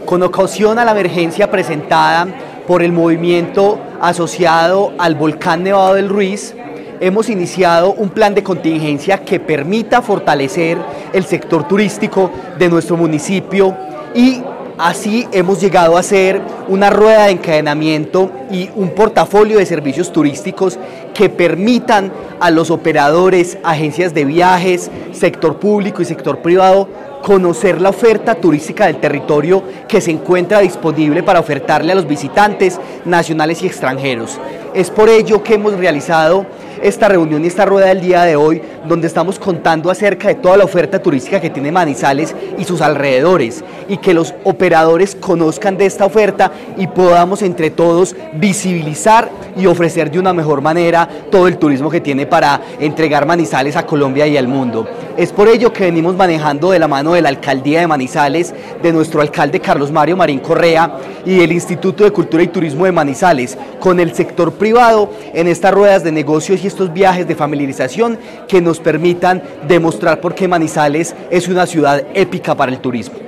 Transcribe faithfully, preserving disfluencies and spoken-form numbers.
Con ocasión a la emergencia presentada por el movimiento asociado al volcán Nevado del Ruiz, hemos iniciado un plan de contingencia que permita fortalecer el sector turístico de nuestro municipio y así hemos llegado a hacer una rueda de encadenamiento y un portafolio de servicios turísticos que permitan a los operadores, agencias de viajes, sector público y sector privado conocer la oferta turística del territorio que se encuentra disponible para ofertarle a los visitantes nacionales y extranjeros. Es por ello que hemos realizado esta reunión y esta rueda del día de hoy, donde estamos contando acerca de toda la oferta turística que tiene Manizales y sus alrededores, y que los operadores conozcan de esta oferta y podamos entre todos visibilizar y ofrecer de una mejor manera todo el turismo que tiene para entregar Manizales a Colombia y al mundo. Es por ello que venimos manejando de la mano de la Alcaldía de Manizales, de nuestro alcalde Carlos Mario Marín Correa y del Instituto de Cultura y Turismo de Manizales, con el sector privado en estas ruedas de negocios y estos viajes de familiarización que nos permitan demostrar por qué Manizales es una ciudad épica para el turismo.